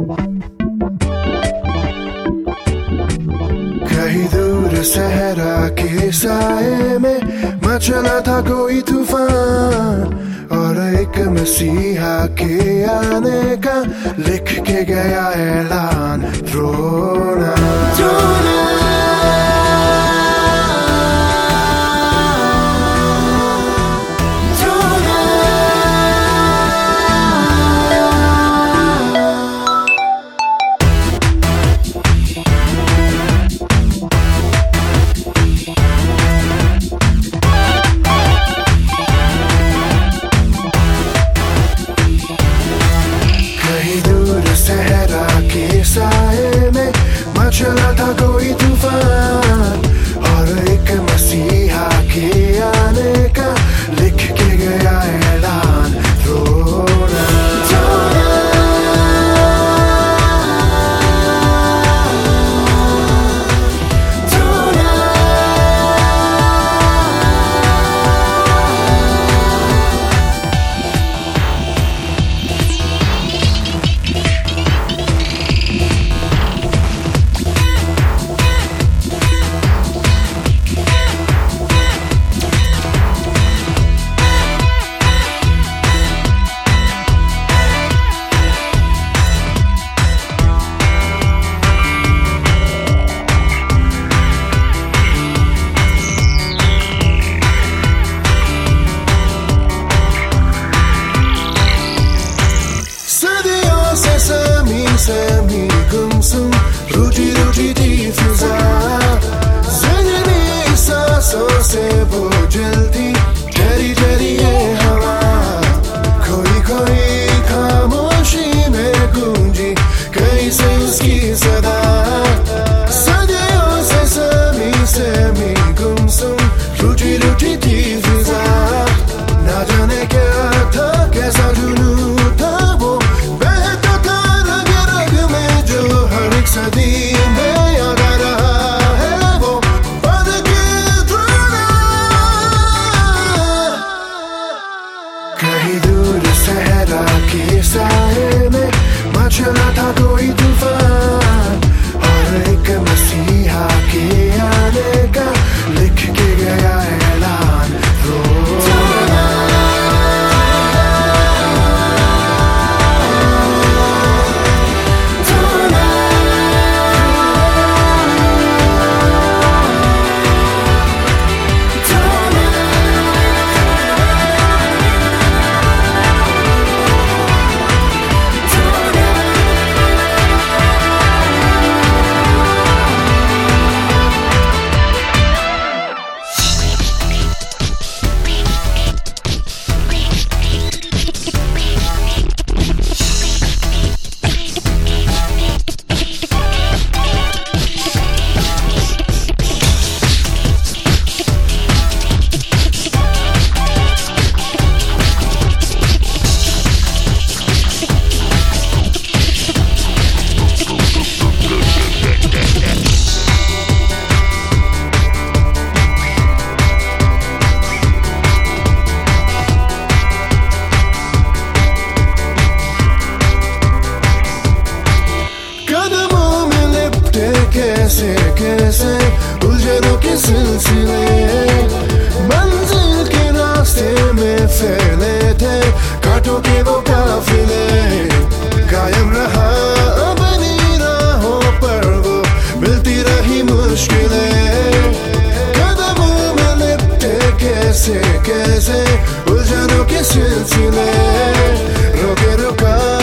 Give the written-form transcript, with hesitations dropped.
कहीं दूर सहरा के साए में मचला था कोई तूफान, और एक मसीहा के आने का लिख के गया ऐलान। रोना सहरा के साए में मचला था कोई तूफान, और एक मसीहा के आने का लिख के गया ऐलान। रोना समी गुमसुम रूठी रूठी थी फिजा, जिंदगी सांसों से वो जलती ठहरी ठहरी ये हवा। खोई खोई खामोशी में गूंजी कैसे उसकी सदा, सदियों से समी गुमसुम रूठी रूठी थी फिजा। ना जाने क्या था, कैसा जुनून था वो, सदी में याद आ रहा है वो पद की धुना। कहीं दूर सहरा के साए में मचला था कोई तूफान, और एक मसीहा के आने का लिख के गया ऐलान। कैसे कैसे उलझनों के सिलसिले मंजिल के रास्ते में फैले थे, कांटों के वो काफिले। कायम रहा अपनी राहों पर वो मिलती रही मुश्किलें, कदमों में लिपटे कैसे कैसे उलझनों के सिलसिले। रोके रुका